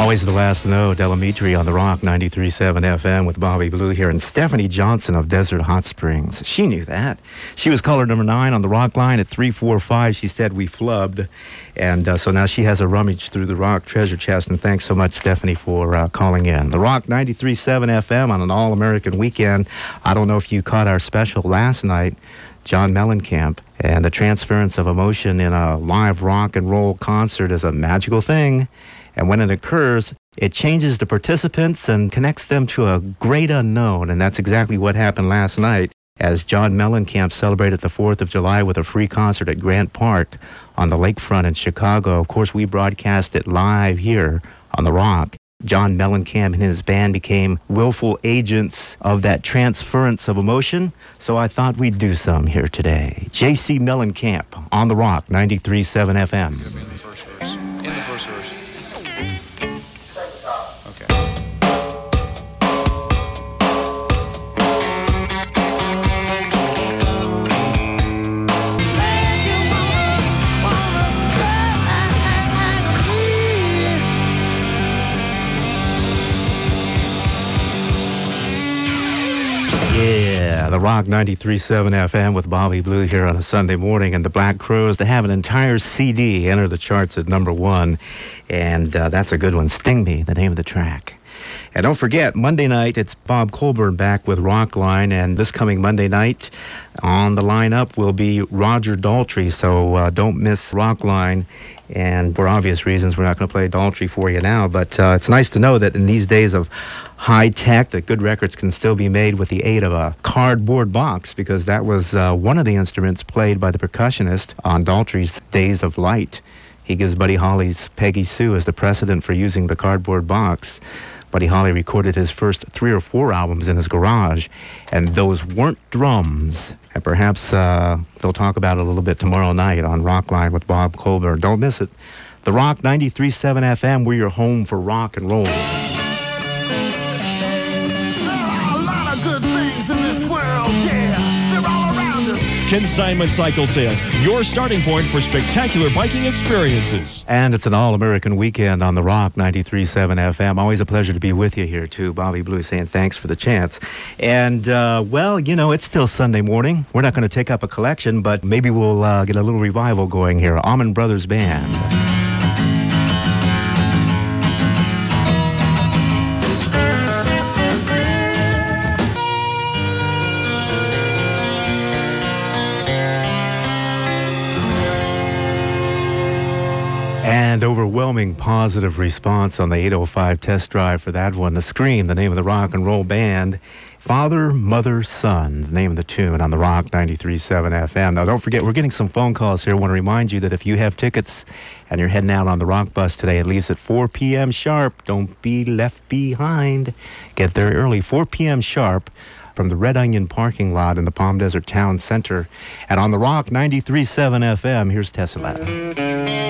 Always the last to know, Delamitri on the Rock 93.7 FM with Bobby Blue here, and Stephanie Johnson of Desert Hot Springs. She knew that. She was caller number 9 on the Rock line at 345. She said we flubbed, and so now she has a rummage through the Rock treasure chest, and thanks so much, Stephanie, for calling in. The Rock 93.7 FM on an all-American weekend. I don't know if you caught our special last night, John Mellencamp, and the transference of emotion in a live rock and roll concert is a magical thing. And when it occurs, it changes the participants and connects them to a great unknown. And that's exactly what happened last night as John Mellencamp celebrated the 4th of July with a free concert at Grant Park on the lakefront in Chicago. Of course, we broadcast it live here on The Rock. John Mellencamp and his band became willful agents of that transference of emotion, so I thought we'd do some here today. J.C. Mellencamp on The Rock 93.7 FM. In the first verse. Yeah, The Rock 93.7 FM with Bobby Blue here on a Sunday morning, and the Black Crowes to have an entire CD enter the charts at number 1, and that's a good one. Sting Me, the name of the track. And don't forget, Monday night, it's Bob Colburn back with Rockline, and this coming Monday night on the lineup will be Roger Daltrey, so don't miss Rockline. And for obvious reasons, we're not going to play Daltrey for you now, but it's nice to know that in these days of high tech, that good records can still be made with the aid of a cardboard box, because that was one of the instruments played by the percussionist on Daltrey's Days of Light. He gives Buddy Holly's Peggy Sue as the precedent for using the cardboard box. Buddy Holly recorded his first 3 or 4 albums in his garage, and those weren't drums. And perhaps they'll talk about it a little bit tomorrow night on Rockline with Bob Colburn. Don't miss it. The Rock 93.7 FM, we're your home for rock and roll. Consignment Cycle Sales, your starting point for spectacular biking experiences. And it's an all-American weekend on the Rock 93.7 FM. Always a pleasure to be with you here, too. Bobby Blue saying thanks for the chance. And, well, you know, it's still Sunday morning. We're not going to take up a collection, but maybe we'll get a little revival going here. Allman Brothers Band. And overwhelming positive response on the 805 test drive for that one. The Scream, the name of the rock and roll band. Father, Mother, Son, the name of the tune on the Rock 93.7 FM. Now, don't forget, we're getting some phone calls here. I want to remind you that if you have tickets and you're heading out on the Rock bus today, it leaves at 4 p.m. sharp. Don't be left behind. Get there early, 4 p.m. sharp. From the Red Onion parking lot in the Palm Desert Town Center. And on the Rock 93.7 FM, here's Tesselletta.